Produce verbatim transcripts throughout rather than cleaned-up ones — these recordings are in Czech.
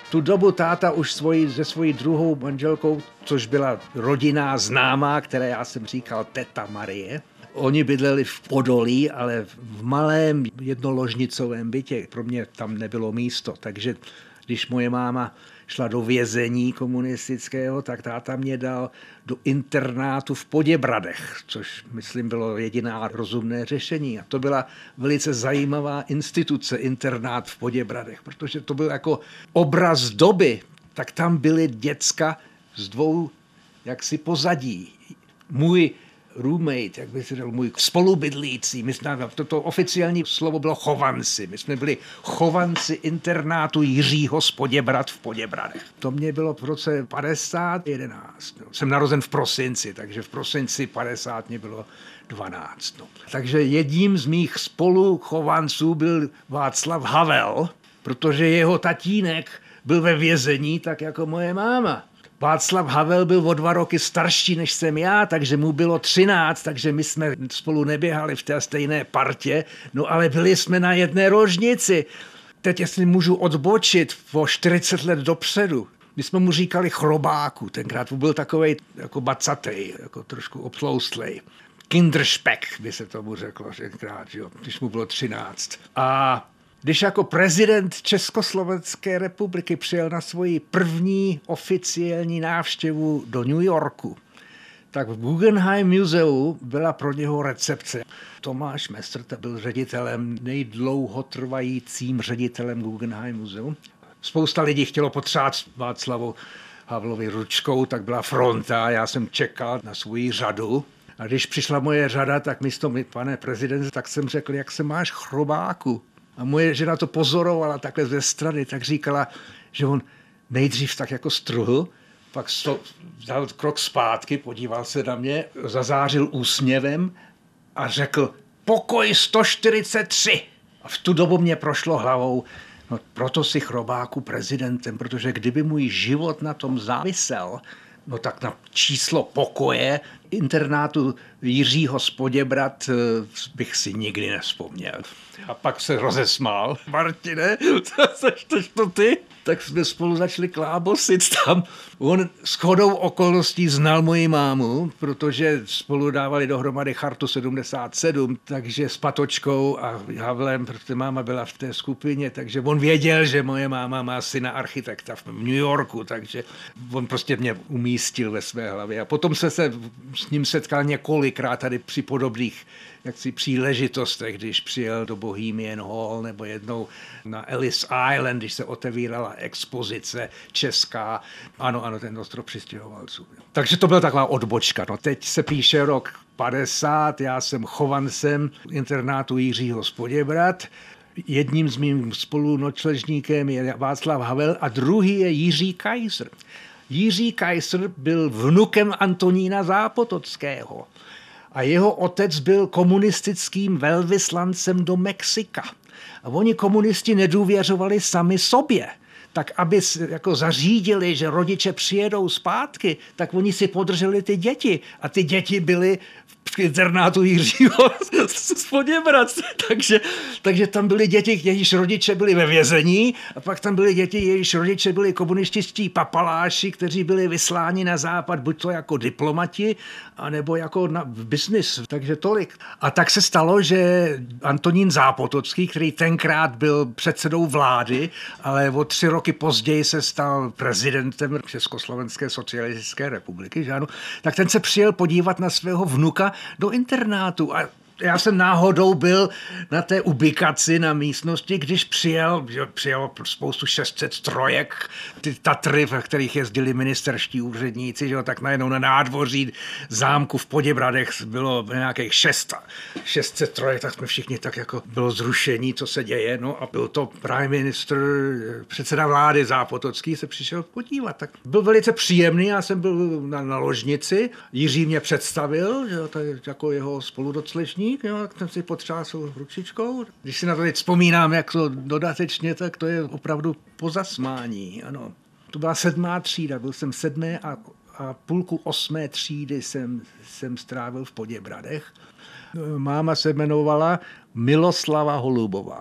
tu dobu táta už svoji, se svojí druhou manželkou, což byla rodinná známá, které já jsem říkal teta Marie. Oni bydleli v Podolí, ale v malém jednoložnicovém bytě. Pro mě tam nebylo místo, takže když moje máma šla do vězení komunistického, tak táta mě dal do internátu v Poděbradech, což myslím bylo jediná rozumné řešení. A to byla velice zajímavá instituce, internát v Poděbradech, protože to byl jako obraz doby, tak tam byly děcka z dvou jaksi pozadí. Můj roommate, jak by se řekl, můj spolubydlící, my jsme, toto oficiální slovo bylo chovanci, my jsme byli chovanci internátu Jiřího z Poděbrad v Poděbradech. To mě bylo v roce padesát jedenáct. No. Jsem narozen v prosinci, takže v prosinci padesát mě bylo dvanáct. No. Takže jedním z mých spoluchovanců byl Václav Havel, protože jeho tatínek byl ve vězení, tak jako moje máma. Václav Havel byl o dva roky starší než jsem já, takže mu bylo třináct, takže my jsme spolu neběhali v té stejné partě, no ale byli jsme na jedné rožnici. Teď jestli můžu odbočit o čtyřicet let dopředu, my jsme mu říkali Chrobáku, tenkrát byl takovej jako bacatej, jako trošku obtloustlej. Kinderspeck by se tomu řeklo tenkrát, jo, když mu bylo třináct. A když jako prezident Československé republiky přijel na svoji první oficiální návštěvu do New Yorku, tak v Guggenheim muzeu byla pro něho recepce. Tomáš Mestr byl ředitelem, nejdlouhotrvajícím ředitelem Guggenheim muzeu. Spousta lidí chtělo potřát Václavu Havlovi ručkou, tak byla fronta, já jsem čekal na svoji řadu. A když přišla moje řada, tak místo mi, pane prezident, tak jsem řekl, jak se máš, Chrobáku. A moje žena to pozorovala takhle ze strany, tak říkala, že on nejdřív tak jako struhl, pak sto, dal krok zpátky, podíval se na mě, zazářil úsměvem a řekl pokoj sto čtyřicet tři. A v tu dobu mě prošlo hlavou, no proto si Chrobáku prezidentem, protože kdyby můj život na tom závisel, no tak na číslo pokoje internátu Jiřího z Poděbrad bych si nikdy nevzpomněl. A pak se rozesmál. Martine, seš to ty? Tak jsme spolu začali klábosit tam. On shodou okolností znal moji mámu, protože spolu dávali dohromady Chartu sedmdesát sedm, takže s Patočkou a Havlem, protože máma byla v té skupině, takže on věděl, že moje máma má syna architekta v New Yorku, takže on prostě mě umístil ve své hlavě. A potom se, se s ním setkal několikrát tady při podobných jaksi příležitostech, když přijel do Bohemian Hall nebo jednou na Ellis Island, když se otevírala expozice česká. Ano, ano, ten ostrov přistěhovalců. Takže to byla taková odbočka. No, teď se píše rok padesát, já jsem chovancem internátu Jiřího z Poděbrad. Jedním z mým spolunočležníkem je Václav Havel a druhý je Jiří Kaiser. Jiří Kaiser byl vnukem Antonína Zápotockého. A jeho otec byl komunistickým velvyslancem do Mexika. A oni komunisti nedůvěřovali sami sobě. Tak aby jako zařídili, že rodiče přijedou zpátky, tak oni si podrželi ty děti. A ty děti byly v internátu Jiřího z Poděbrad. takže, takže tam byly děti, jejichž rodiče byli ve vězení, a pak tam byly děti, jejichž rodiče byli komunističtí papaláši, kteří byli vysláni na západ, buď to jako diplomati, anebo jako na biznis. Takže tolik. A tak se stalo, že Antonín Zápotocký, který tenkrát byl předsedou vlády, ale o tři roky později se stal prezidentem Československé socialistické republiky, že ano, tak ten se přijel podívat na svého vnuka do internátu a já jsem náhodou byl na té ubikaci na místnosti, když přijel, že přijelo spoustu šest set trojek, ty Tatry, ve kterých jezdili ministerští úředníci, že tak najednou na nádvoří zámku v Poděbradech bylo nějakých šest set trojek, tak jsme všichni tak jako bylo zrušení, co se děje, no a byl to prime minister, předseda vlády Zápotocký se přišel podívat, tak byl velice příjemný, já jsem byl na, na ložnici, Jiří mě představil, že to je jako jeho spoludoclešník, jo, tak jsem si potřásl ručičkou. Když si na to teď vzpomínám, jak to dodatečně, tak to je opravdu po zasmání, ano. To byla sedmá třída, byl jsem sedmé a, a půlku osmé třídy jsem, jsem strávil v Poděbradech. Máma se jmenovala Miloslava Holubová.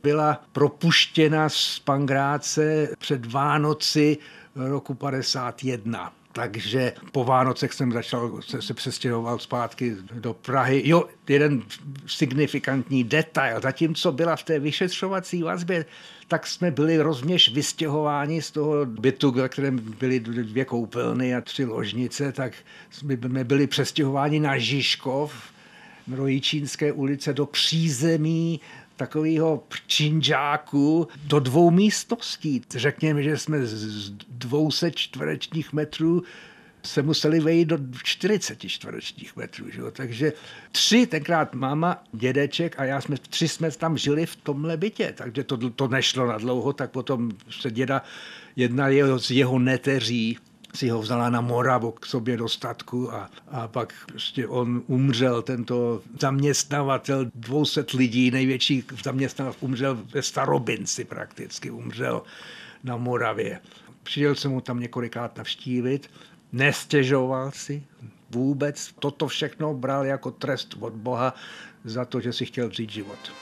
byla propuštěna z Pangráce před Vánoci roku padesát jedna. Takže po Vánocech jsem začal, se, se přestěhoval zpátky do Prahy. Jo, jeden signifikantní detail. Zatímco byla v té vyšetřovací vazbě, tak jsme byli rovněž vystěhováni z toho bytu, ve kterém byly dvě koupelny a tři ložnice, tak jsme byli přestěhováni na Žižkov, na Rojíčínské ulice, do přízemí takového činžáku do dvou místností. Řekněme, že jsme z dvou set čtverečních metrů se museli vejít do čtyřicet čtverečních metrů. Že? Takže tři, tenkrát máma, dědeček a já jsme, tři jsme tam žili v tomhle bytě. Takže to, to nešlo na dlouho, tak potom se děda, jedna jeho, z jeho neteří, si ho vzala na Moravu k sobě do statku a, a pak prostě on umřel, tento zaměstnavatel dvě stě lidí, největší zaměstnavatel, umřel ve Starobinci prakticky, umřel na Moravě. Přijel jsem mu tam několikrát navštívit, nestěžoval si vůbec, toto všechno bral jako trest od Boha za to, že si chtěl vzít život.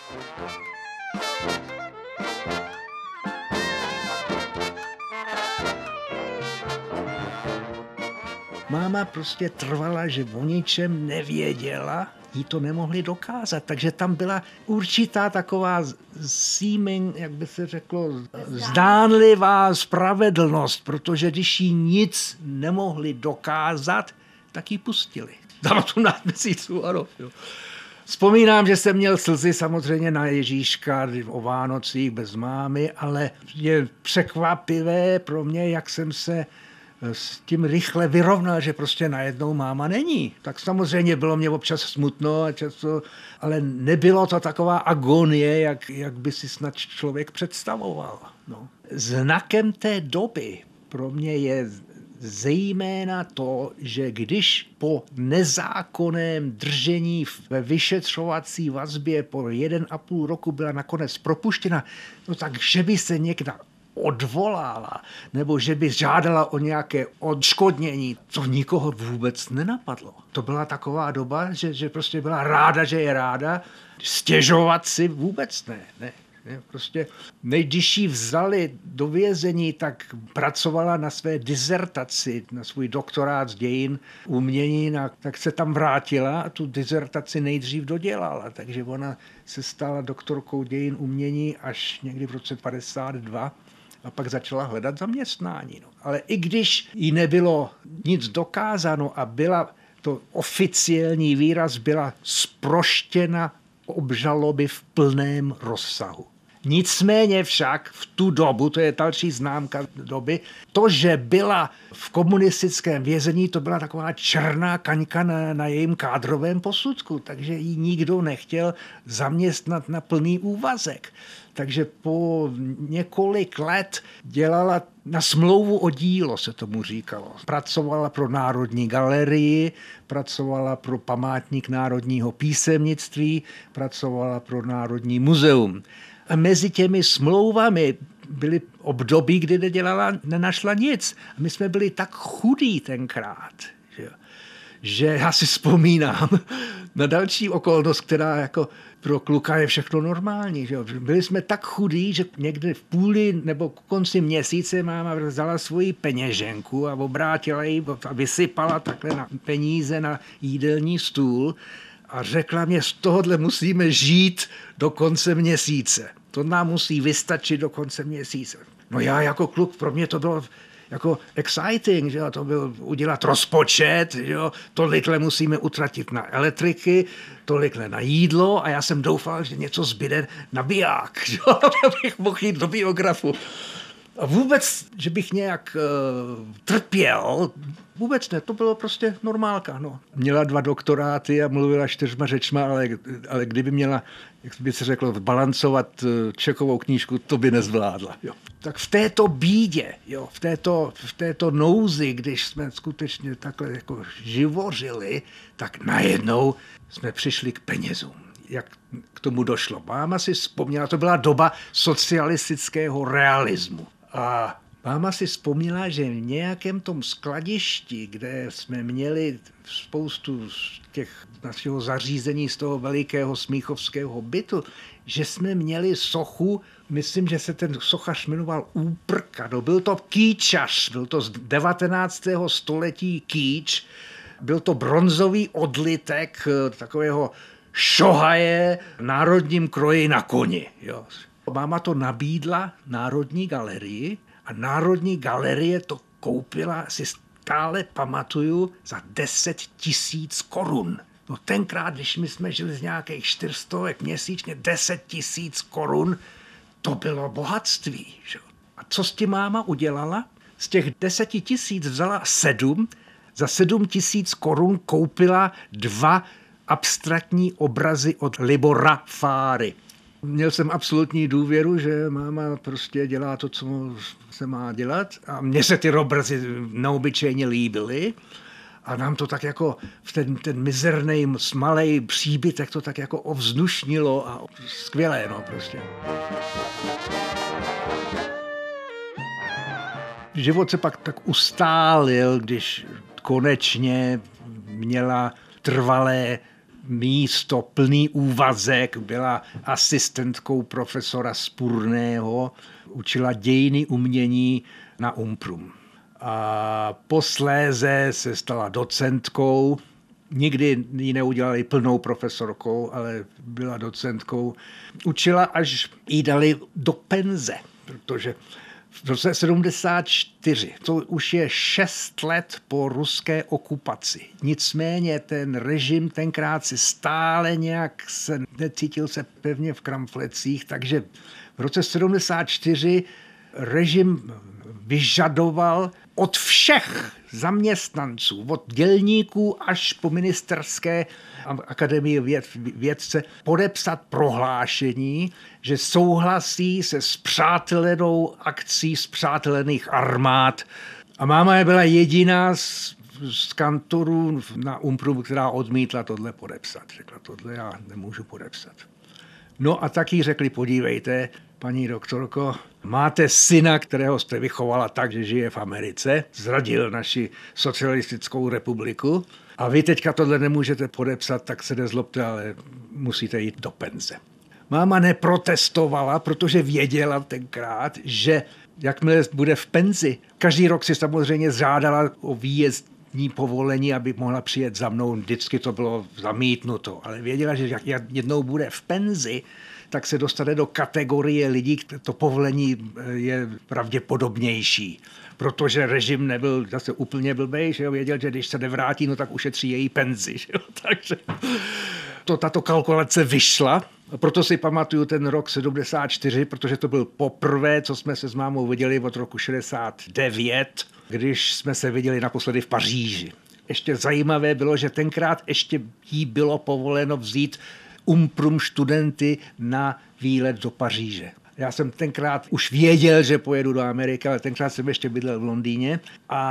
Máma prostě trvala, že o ničem nevěděla, jí to nemohli dokázat, takže tam byla určitá taková seeming, jak by se řeklo, zdánlivá spravedlnost, protože když jí nic nemohli dokázat, tak ji pustili. Dalo tu na měsíců, ano. Jo. Vzpomínám, že jsem měl slzy samozřejmě na Ježíška o Vánocích bez mámy, ale je překvapivé pro mě, jak jsem se s tím rychle vyrovnal, že prostě najednou máma není. Tak samozřejmě bylo mě občas smutno, a často, ale nebylo to taková agonie, jak, jak by si snad člověk představoval. No. Znakem té doby pro mě je zejména to, že když po nezákonném držení ve vyšetřovací vazbě po jeden a půl roku byla nakonec propuštěna, no tak, že by se někdo odvolala, nebo že by žádala o nějaké odškodnění, to nikoho vůbec nenapadlo. To byla taková doba, že, že prostě byla ráda, že je ráda, stěžovat si vůbec ne, ne. Prostě než ji vzali do vězení, tak pracovala na své dizertaci, na svůj doktorát z dějin umění, tak se tam vrátila a tu dizertaci nejdřív dodělala. Takže ona se stala doktorkou dějin umění až někdy v roce padesát dva a pak začala hledat zaměstnání. No. Ale i když jí nebylo nic dokázáno a byla to oficiální výraz, byla zproštěna obžaloby v plném rozsahu. Nicméně však v tu dobu, to je další známka doby, to, že byla v komunistickém vězení, to byla taková černá kaňka na, na jejím kádrovém posudku, takže ji nikdo nechtěl zaměstnat na plný úvazek. Takže po několik let dělala na smlouvu o dílo, se tomu říkalo. Pracovala pro Národní galerii, pracovala pro Památník národního písemnictví, pracovala pro Národní muzeum. A mezi těmi smlouvami byly období, kdy nedělala, nenašla nic. A my jsme byli tak chudí tenkrát, že, že já si vzpomínám na další okolnost, která jako pro kluka je všechno normální. Že? Byli jsme tak chudí, že někde v půli nebo k konci měsíce máma vzala svoji peněženku a obrátila ji a vysypala takhle na peníze na jídelní stůl a řekla mě, z tohohle musíme žít do konce měsíce. To nám musí vystačit do konce měsíce. No já jako kluk, pro mě to bylo jako exciting, že jo? To bylo udělat rozpočet, že jo? Tolikle musíme utratit na elektriky, tolikle na jídlo a já jsem doufal, že něco zbyde na biják, že jo? Abych mohl jít do biografu. A vůbec, že bych nějak uh, trpěl, vůbec ne, to bylo prostě normálka. No. Měla dva doktoráty a mluvila čtyřma řečma, ale, ale kdyby měla, jak by se řeklo, balancovat čekovou knížku, to by nezvládla. Jo. Tak v této bídě, jo, v, této, v této nouzi, když jsme skutečně takhle jako živořili, tak najednou jsme přišli k penězům. Jak k tomu došlo. Máma si vzpomněla, to byla doba socialistického realismu. A Máma si vzpomněla, že v nějakém tom skladišti, kde jsme měli spoustu z těch našeho zařízení z toho velikého smíchovského bytu, že jsme měli sochu, myslím, že se ten sochař jmenoval Úprka, no, byl to kýčař, byl to z devatenáctého století kýč, byl to bronzový odlitek takového šohaje v národním kroji na koni. Jo. Máma to nabídla Národní galerii a Národní galerie to koupila, si stále pamatuju, za deset tisíc korun. No tenkrát, když my jsme žili z nějakých čtyřstovek měsíčně, deset tisíc korun, to bylo bohatství. Že? A co s tím máma udělala? Z těch deseti tisíc vzala sedm, za sedm tisíc korun koupila dva abstraktní obrazy od Libora Fáry. Měl jsem absolutní důvěru, že máma prostě dělá to, co se má dělat. A mně se ty obrazy neobyčejně líbily. A nám to tak jako v ten, ten mizerný, smalej příbytek to tak jako ovzdušnilo a skvělé, no prostě. Život se pak tak ustálil, když konečně měla trvalé místo, plný úvazek, byla asistentkou profesora Spurného, učila dějiny umění na Umprum. A posléze se stala docentkou, nikdy ji neudělali plnou profesorkou, ale byla docentkou. Učila, až jí dali do penze, protože v roce sedmdesát čtyři, to už je šest let po ruské okupaci. Nicméně ten režim tenkrát si stále nějak se necítil se pevně v kramflecích, takže v roce sedmdesát čtyři režim vyžadoval od všech zaměstnanců, od dělníků až po ministerské akademii věd, vědce, podepsat prohlášení, že souhlasí se spřátelenou akcí spřátelených armád. A máma byla jediná z, z kantorů na Umpru, která odmítla tohle podepsat. Řekla, tohle já nemůžu podepsat. No a taky řekli, podívejte, paní doktorko, máte syna, kterého jste vychovala tak, že žije v Americe, zradil naši socialistickou republiku a vy teďka tohle nemůžete podepsat, tak se nezlobte, ale musíte jít do penze. Máma neprotestovala, protože věděla tenkrát, že jakmile bude v penzi, každý rok si samozřejmě žádala o výjezdní povolení, aby mohla přijet za mnou, vždycky to bylo zamítnuto, ale věděla, že jak jednou bude v penzi, tak se dostane do kategorie lidí, to povolení je pravděpodobnější. Protože režim nebyl zase úplně blbej, že jo, věděl, že když se nevrátí, no tak ušetří její penzi. Že jo? Takže to, tato kalkulace vyšla. A proto si pamatuju ten rok sedmdesát čtyři, protože to byl poprvé, co jsme se s mámou viděli od roku šedesát devět, když jsme se viděli naposledy v Paříži. Ještě zajímavé bylo, že tenkrát ještě jí bylo povoleno vzít Umprum studenty na výlet do Paříže. Já jsem tenkrát už věděl, že pojedu do Ameriky, ale tenkrát jsem ještě bydlel v Londýně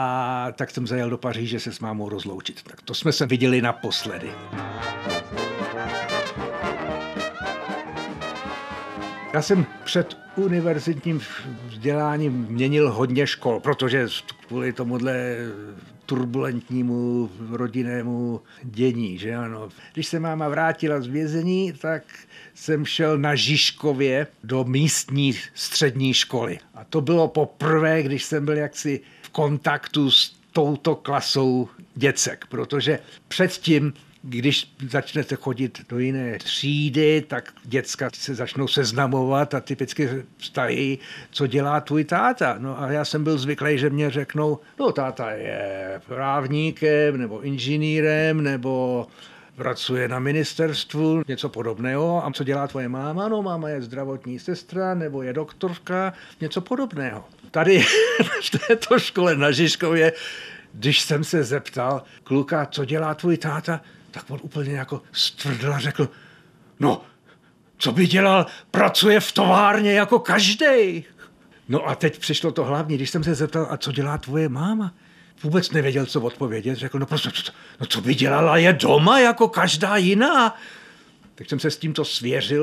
a tak jsem zajel do Paříže se s mámou rozloučit. Tak to jsme se viděli naposledy. Já jsem před univerzitním vzděláním měnil hodně škol, protože kvůli tomuhle turbulentnímu rodinnému dění, že ano. Když se máma vrátila z vězení, tak jsem šel na Žižkově do místní střední školy. A to bylo poprvé, když jsem byl jaksi v kontaktu s touto klasou děcek, protože předtím, když začnete chodit do jiné třídy, tak děcka se začnou seznamovat a typicky ptají, co dělá tvůj táta. No a já jsem byl zvyklý, že mě řeknou, no táta je právníkem nebo inženýrem nebo pracuje na ministerstvu, něco podobného. A co dělá tvoje máma? No máma je zdravotní sestra nebo je doktorka, něco podobného. Tady v této škole na Žižkově, když jsem se zeptal kluka, co dělá tvůj táta, tak on úplně jako stvrdl a řekl, no, co by dělal, pracuje v továrně jako každej. No a teď přišlo to hlavní, když jsem se zeptal, a co dělá tvoje máma? Vůbec nevěděl, co odpovědět, řekl, no prostě, no co by dělala, je doma jako každá jiná. Tak jsem se s tímto svěřil,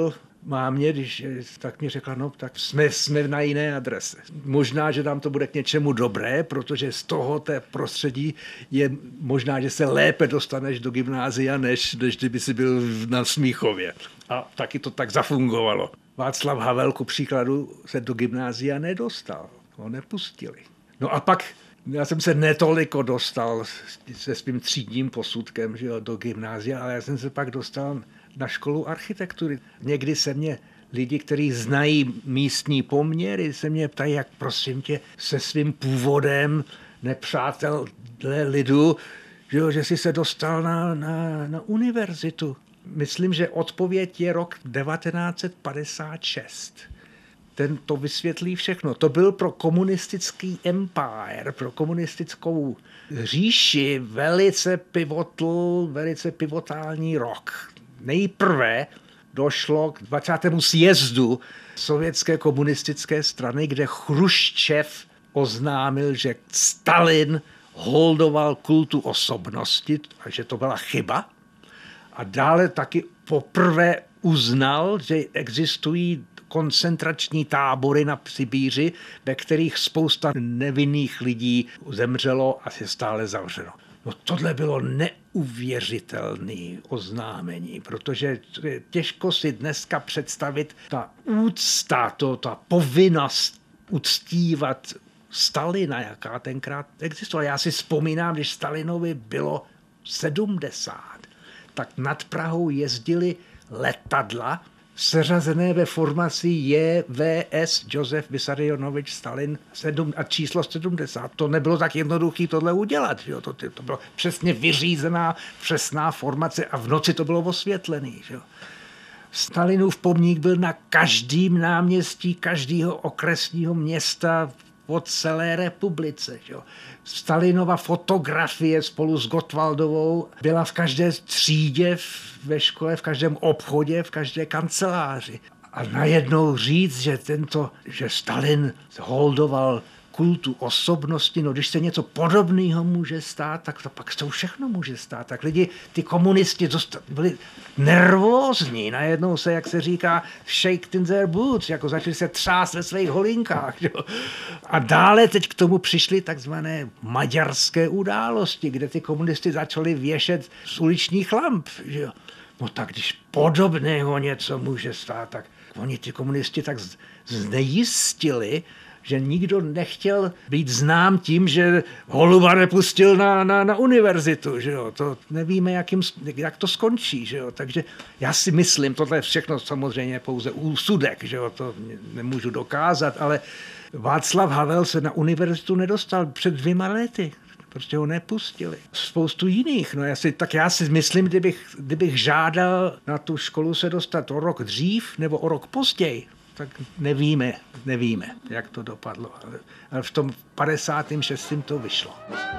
mámě, když tak mi řekla, no tak jsme, jsme na jiné adrese. Možná, že nám to bude k něčemu dobré, protože z toho té prostředí je možná, že se lépe dostaneš do gymnázia, než, než kdyby si byl na Smíchově. A taky to tak zafungovalo. Václav Havel, ku příkladu, se do gymnázia nedostal. Ho nepustili. No a pak já jsem se netoliko dostal se svým třídním posudkem, že jo, do gymnázia, ale já jsem se pak dostal na školu architektury. Někdy se mě lidi, kteří znají místní poměry, se mě ptají, jak prosím tě se svým původem nepřátel lidu, že, jo, že jsi se dostal na, na, na univerzitu. Myslím, že odpověď je rok devatenáct set padesát šest. Ten to vysvětlí všechno. To byl pro komunistický empire, pro komunistickou říši velice pivotl, velice pivotální rok. Nejprve došlo k dvacátému sjezdu sovětské komunistické strany, kde Chruščev oznámil, že Stalin holdoval kultu osobnosti a že to byla chyba. A dále taky poprvé uznal, že existují koncentrační tábory na Sibíři, ve kterých spousta nevinných lidí zemřelo a je stále zavřeno. No tohle bylo neuvěřitelné oznámení, protože těžko si dneska představit ta úcta, to, ta povinnost uctívat Stalina, jaká tenkrát existovala. Já si vzpomínám, když Stalinovi bylo sedmdesát, tak nad Prahou jezdili letadla seřazené ve formaci J V S, Josef Vissarionovič Stalin sedm, a číslo sedmdesát. To nebylo tak jednoduché tohle udělat. Jo? To, to bylo přesně vyřízená, přesná formace a v noci to bylo osvětlený. Jo? Stalinův pomník byl na každém náměstí každého okresního města po celé republice. Jo. Stalinova fotografie spolu s Gottwaldovou byla v každé třídě ve škole, v každém obchodě, v každé kanceláři. A najednou říct, že tento, že Stalin holdoval kultu osobnosti, no když se něco podobného může stát, tak to pak to všechno může stát. Tak lidi, ty komunisti byli nervózní, najednou se, jak se říká, shake in their boots, jako začali se třást ve svých holinkách. Jo. A dále teď k tomu přišly takzvané maďarské události, kde ty komunisti začali věšet z uličních lamp. Jo. No tak když podobného něco může stát, tak oni ty komunisti tak znejistili, že nikdo nechtěl být znám tím, že Holuba nepustil na, na, na univerzitu. Že jo? To nevíme, jak, jim, jak to skončí. Že jo? Takže já si myslím, tohle je všechno samozřejmě pouze úsudek, že jo? To nemůžu dokázat, ale Václav Havel se na univerzitu nedostal před dvěma lety. Prostě ho nepustili. Spoustu jiných. No já si, tak já si myslím, kdybych, kdybych žádal na tu školu se dostat o rok dřív nebo o rok později, tak nevíme, nevíme, jak to dopadlo. Ale v tom padesátém šestém to vyšlo.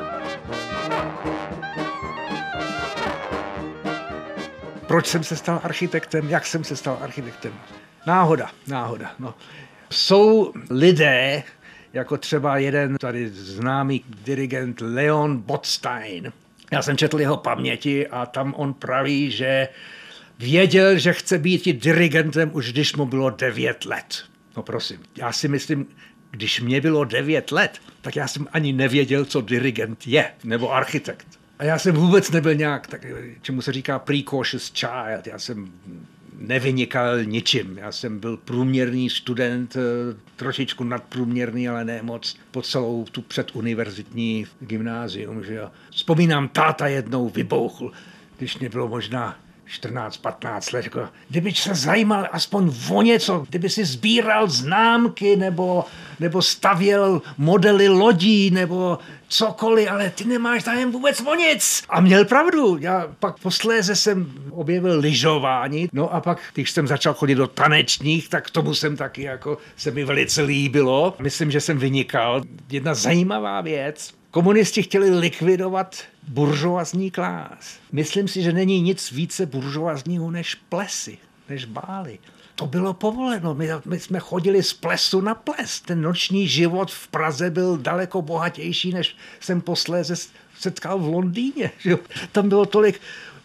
Proč jsem se stal architektem? Jak jsem se stal architektem? Náhoda, náhoda. No. Jsou lidé, jako třeba jeden tady známý dirigent Leon Botstein. Já jsem četl jeho paměti a tam on praví, že věděl, že chce být dirigentem už když mu bylo devět let. No prosím, já si myslím, když mě bylo devět let, tak já jsem ani nevěděl, co dirigent je, nebo architekt. A já jsem vůbec nebyl nějak, tak, čemu se říká precocious child. Já jsem nevynikal ničím. Já jsem byl průměrný student, trošičku nadprůměrný, ale ne moc, po celou tu předuniverzitní gymnázium. Že jo. Vzpomínám, táta jednou vybouchl, když mě bylo možná čtrnáct patnáct let, jako, kdyby se zajímal aspoň o něco, kdyby si sbíral známky nebo, nebo stavěl modely lodí nebo cokoliv, ale ty nemáš zájem vůbec o nic. A měl pravdu. Já pak posléze jsem objevil lyžování, no a pak, když jsem začal chodit do tanečních, tak tomu jsem taky jako se mi velice líbilo. Myslím, že jsem vynikal. Jedna zajímavá věc. Komunisti chtěli likvidovat buržoazní klás. Myslím si, že není nic více buržoazního než plesy, než bály. To bylo povoleno. My, my jsme chodili z plesu na ples. Ten noční život v Praze byl daleko bohatější, než jsem posléze setkal v Londýně. Že? Tam bylo tolik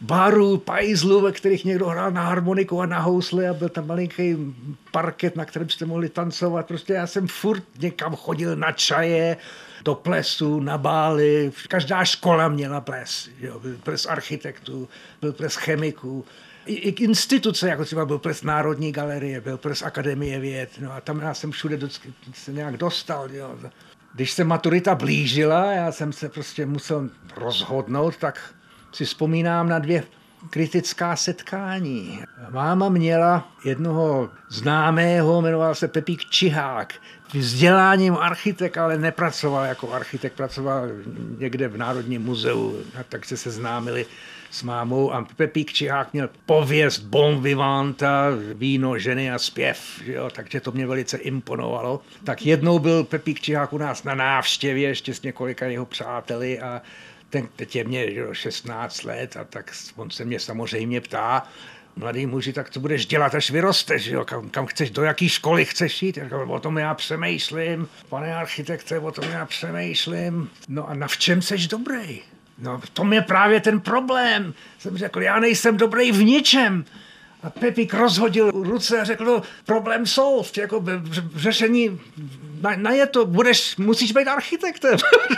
barů, pajzlů, ve kterých někdo hrál na harmoniku a na housle a byl tam malinký parket, na kterém jste mohli tancovat. Prostě já jsem furt někam chodil na čaje, do plesu, na bály. Každá škola měla ples. Jo. Byl ples architektů, byl ples chemiků. I, i instituce, jako třeba byl ples Národní galerie, byl ples Akademie věd. No a tam já jsem všude do, se nějak dostal. Jo. Když se maturita blížila, já jsem se prostě musel rozhodnout, tak si vzpomínám na dvě kritická setkání. Máma měla jednoho známého, jmenoval se Pepík Čihák. Vzděláním architekt, ale nepracoval jako architekt, pracoval někde v Národním muzeu, takže se seznámili s mámou a Pepík Čihák měl pověst bon vivanta, víno, ženy a zpěv, jo, takže to mě velice imponovalo. Tak jednou byl Pepík Čihák u nás na návštěvě ještě s několika jeho přáteli a ten, teď je mě šestnáct let a tak on se mě samozřejmě ptá, mladý muži, tak co budeš dělat, až vyrosteš, jo? Kam, kam chceš, do jaký školy chceš jít? Já, o tom já přemýšlím, pane architekte, o tom já přemýšlím. No a na v čem seš dobrý? No v tom je právě ten problém. Jsem řekl, já nejsem dobrý v ničem. A Pepík rozhodil ruce a řekl, no, problém solved, jako v řešení, na, na je to, budeš, musíš být architektem.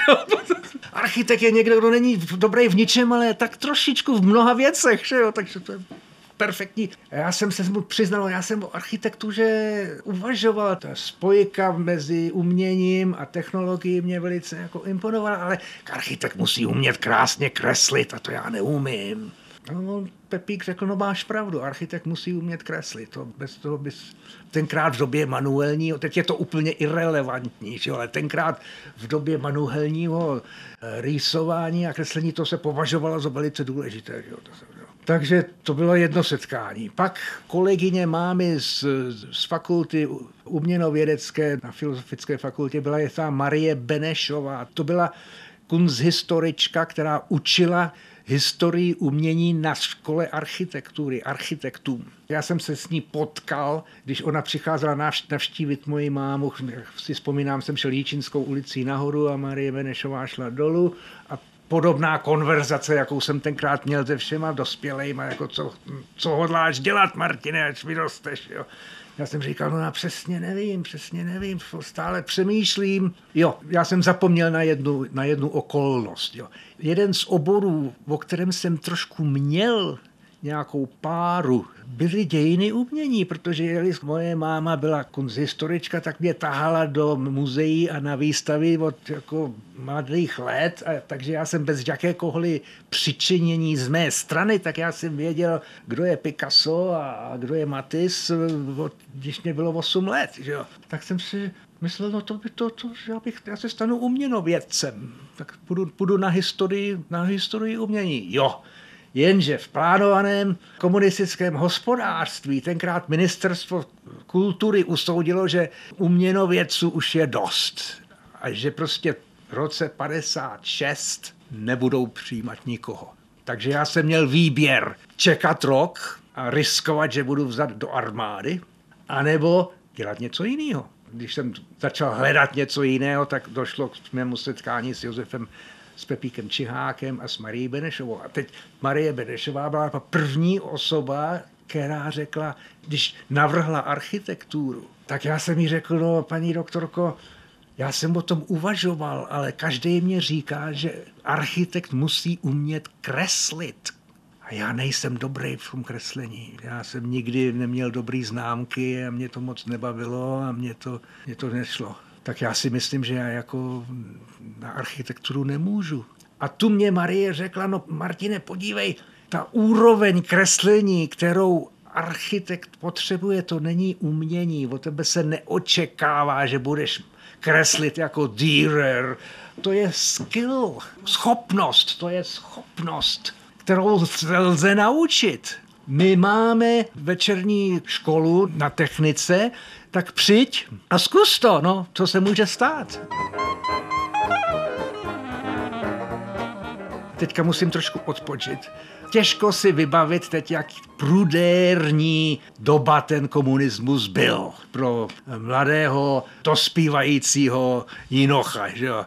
Architekt je někdo, kdo není dobrý v ničem, ale tak trošičku v mnoha věcech, že jo, takže to je perfektní. Já jsem se mu přiznal, já jsem o architektuře uvažoval. Ta spojka mezi uměním a technologií mě velice jako imponovala, ale architekt musí umět krásně kreslit a to já neumím. No, Pepík řekl, no máš pravdu, architekt musí umět kreslit. To bez toho bys tenkrát v době manuelního, teď je to úplně irelevantní, že? Ale tenkrát v době manuelního rýsování a kreslení to se považovalo za velice důležité. Že? Takže to bylo jedno setkání. Pak kolegyně mámy z, z fakulty uměnovědecké na Filozofické fakultě byla je ta Marie Benešová. To byla kunsthistorička, která učila historii umění na škole architektury, architektům. Já jsem se s ní potkal, když ona přicházela navštívit moji mámu. Si vzpomínám, jsem šel Jíčinskou ulicí nahoru a Marie Benešová šla dolů a podobná konverzace, jakou jsem tenkrát měl se všema dospělejma, jako co, co hodláš dělat, Martine, až vyrosteš, jo. Já jsem říkal, no já přesně nevím, přesně nevím, stále přemýšlím. Jo, já jsem zapomněl na jednu, na jednu okolnost. Jo. Jeden z oborů, o kterém jsem trošku měl nějakou páru, byly dějiny umění, protože jelikož moje máma byla kunsthistorička, tak mě tahala do muzeí a na výstavy od jako mladých let, a takže já jsem bez jakékoliv přičinění z mé strany, tak já jsem věděl, kdo je Picasso a kdo je Matisse, když mě bylo osm let. Že jo. Tak jsem si myslel, no to by to, to já, bych, já se stanu uměnovědcem, tak půjdu, půjdu na historii, na historii umění. Jo. Jenže v plánovaném komunistickém hospodářství tenkrát ministerstvo kultury usoudilo, že uměnovědců už je dost a že prostě v roce padesát šest nebudou přijímat nikoho. Takže já jsem měl výběr čekat rok a riskovat, že budu vzat do armády, anebo dělat něco jiného. Když jsem začal hledat něco jiného, tak došlo k mému setkání s Josefem s Pepíkem Čihákem a s Marií Benešovou. A teď Marie Benešová byla první osoba, která řekla, když navrhla architekturu, tak já jsem jí řekl, no paní doktorko, já jsem o tom uvažoval, ale každý mě říká, že architekt musí umět kreslit. A já nejsem dobrý v tom kreslení. Já jsem nikdy neměl dobrý známky a mě to moc nebavilo a mě to, mě to nešlo. Tak já si myslím, že já jako na architekturu nemůžu. A tu mě Marie řekla, no Martine, podívej, ta úroveň kreslení, kterou architekt potřebuje, to není umění. O tebe se neočekává, že budeš kreslit jako Dürer. To je skill, schopnost, to je schopnost, kterou lze naučit. My máme večerní školu na technice, tak přijď a zkus to, no, co se může stát. Teďka musím trošku odpočit. Těžko si vybavit teď, jak prudérní doba ten komunismus byl pro mladého, dospívajícího Jinocha, že jo.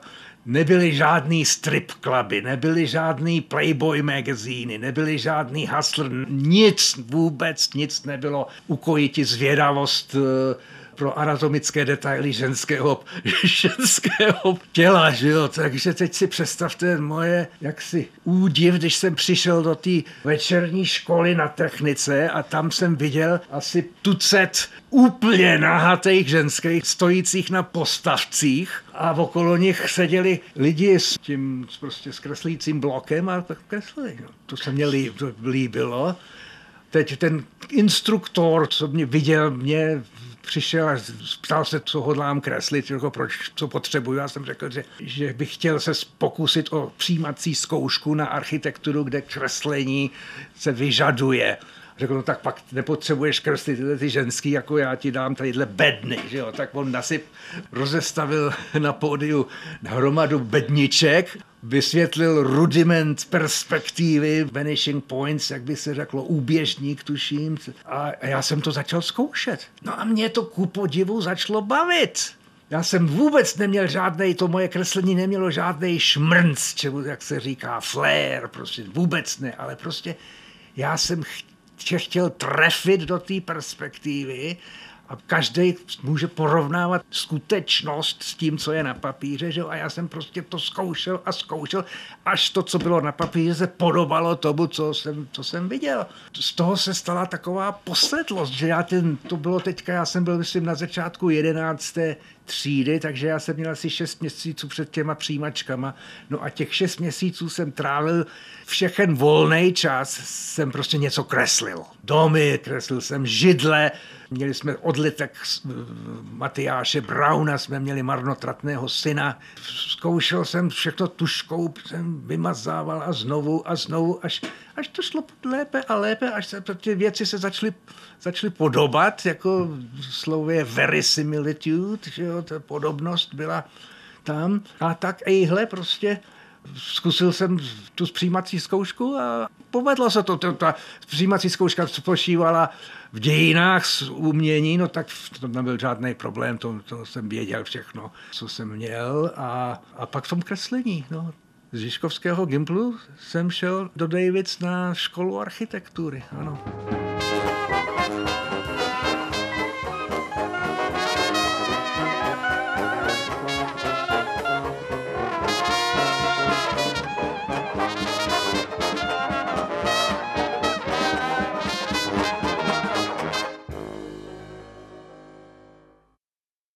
Nebyly žádný strip cluby, nebyly žádný Playboy magazíny, nebyly žádný Hustler, nic, vůbec nic nebylo ukojiti zvědavost pro anatomické detaily ženského, ženského těla, že jo? Takže teď si představte moje jaksi údiv, když jsem přišel do té večerní školy na technice a tam jsem viděl asi tucet úplně nahatých ženských stojících na postavcích a okolo nich seděli lidi s tím prostě s kreslícím blokem a tak kreslili. No. To se mě líb, to líbilo. Teď ten instruktor, co mě viděl, mě přišel a ptal se, co hodlám kreslit, jako proč, co potřebuju. Já jsem řekl, že, že bych chtěl se pokusit o přijímací zkoušku na architekturu, kde kreslení se vyžaduje. Řekl, no tak pak nepotřebuješ kreslit tyhle ty ženský, jako já ti dám tadyhle bedny, že jo. Tak on nasyp rozestavil na pódiu hromadu bedniček, vysvětlil rudiment perspektivy, vanishing points, jak by se řeklo, úběžník, tuším. A já jsem to začal zkoušet. No a mě to ku podivu začalo bavit. Já jsem vůbec neměl žádnej, to moje kreslení nemělo žádnej šmrnc, čemu, jak se říká, flair, prostě vůbec ne, ale prostě já jsem chtěl, chtěl trefit do té perspektivy a každý může porovnávat skutečnost s tím, co je na papíře, že? A já jsem prostě to zkoušel a zkoušel, až to, co bylo na papíře, se podobalo tomu, co jsem, co jsem viděl. Z toho se stala taková posedlost, že já ten, to bylo teďka, já jsem byl, myslím, na začátku jedenácté třídy, takže já jsem měl asi šest měsíců před těma přijímačkama. No a těch šest měsíců jsem trávil všechen volný čas, jsem prostě něco kreslil. Domy, kreslil jsem židle, měli jsme odlitek Matyáše Brauna, jsme měli marnotratného syna. Zkoušel jsem všechno tuškou, jsem vymazával a znovu a znovu, až, až to šlo lépe a lépe, až se ty věci se začaly, začaly podobat, jako slově verisimilitude, že jo, ta podobnost byla tam. A tak ejhle prostě zkusil jsem tu přijímací zkoušku a povedlo se to. Ta přijímací zkouška spočívala v dějinách z umění, no tak to nebyl žádný problém, to, to jsem věděl všechno, co jsem měl. A, a pak v tom kreslení. No. Z Žižkovského Gimplu jsem šel do Davids na školu architektury. Ano.